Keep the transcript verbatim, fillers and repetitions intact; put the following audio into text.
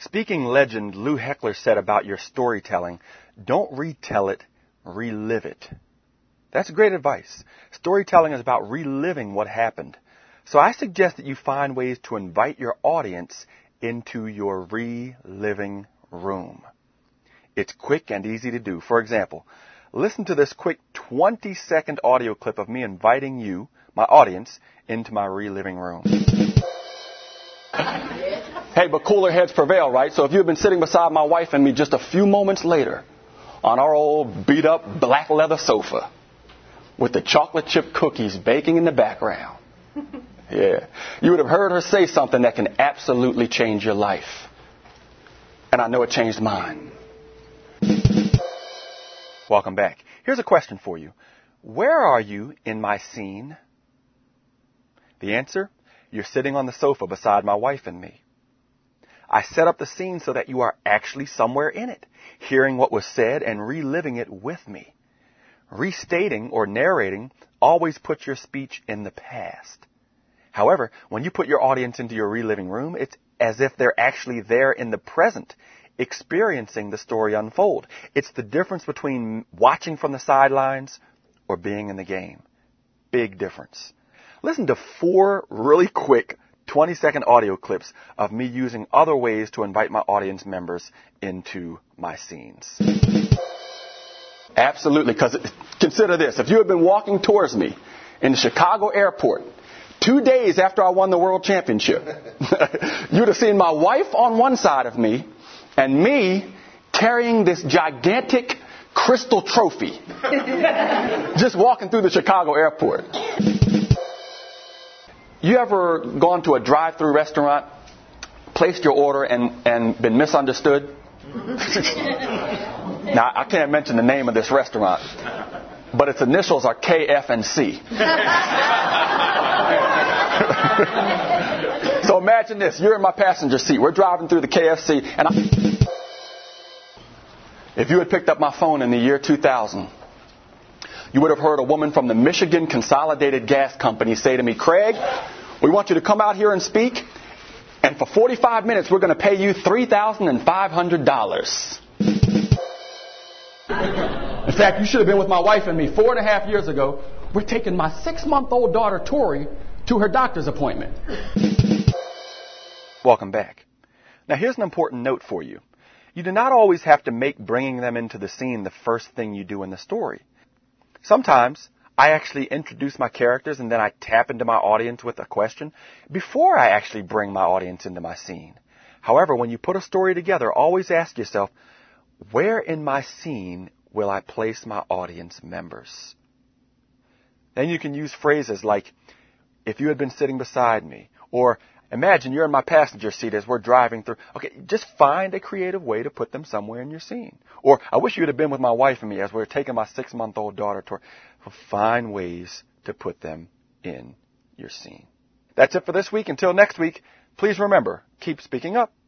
Speaking legend Lou Heckler said about your storytelling, don't retell it, relive it. That's great advice. Storytelling is about reliving what happened. So I suggest that you find ways to invite your audience into your reliving room. It's quick and easy to do. For example, listen to this quick twenty second audio clip of me inviting you, my audience, into my reliving room. Hey, but cooler heads prevail, right? So if you've been sitting beside my wife and me just a few moments later on our old beat up black leather sofa with the chocolate chip cookies baking in the background, yeah, you would have heard her say something that can absolutely change your life. And I know it changed mine. Welcome back. Here's a question for you. Where are you in my scene? The answer? You're sitting on the sofa beside my wife and me. I set up the scene so that you are actually somewhere in it, hearing what was said and reliving it with me. Restating or narrating always puts your speech in the past. However, when you put your audience into your reliving room, it's as if they're actually there in the present, experiencing the story unfold. It's the difference between watching from the sidelines or being in the game. Big difference. Listen to four really quick twenty second audio clips of me using other ways to invite my audience members into my scenes. Absolutely, because consider this. If you had been walking towards me in the Chicago airport two days after I won the world championship, you'd have seen my wife on one side of me and me carrying this gigantic crystal trophy just walking through the Chicago airport. You ever gone to a drive-through restaurant, placed your order, and, and been misunderstood? Now, I can't mention the name of this restaurant, but its initials are K, F, and C. So imagine this. You're in my passenger seat. We're driving through the K F C, and I... if you had picked up my phone in the year two thousand, you would have heard a woman from the Michigan Consolidated Gas Company say to me, Craig, we want you to come out here and speak, and for forty-five minutes we're going to pay you three thousand five hundred dollars. In fact, you should have been with my wife and me four and a half years ago. We're taking my six-month-old daughter, Tori, to her doctor's appointment. Welcome back. Now here's an important note for you. You do not always have to make bringing them into the scene the first thing you do in the story. Sometimes I actually introduce my characters and then I tap into my audience with a question before I actually bring my audience into my scene. However, when you put a story together, always ask yourself, where in my scene will I place my audience members? Then you can use phrases like, if you had been sitting beside me, or imagine you're in my passenger seat as we're driving through. Okay, just find a creative way to put them somewhere in your scene. Or, I wish you'd have been with my wife and me as we were taking my six-month-old daughter to her. Find ways to put them in your scene. That's it for this week. Until next week, please remember, keep speaking up.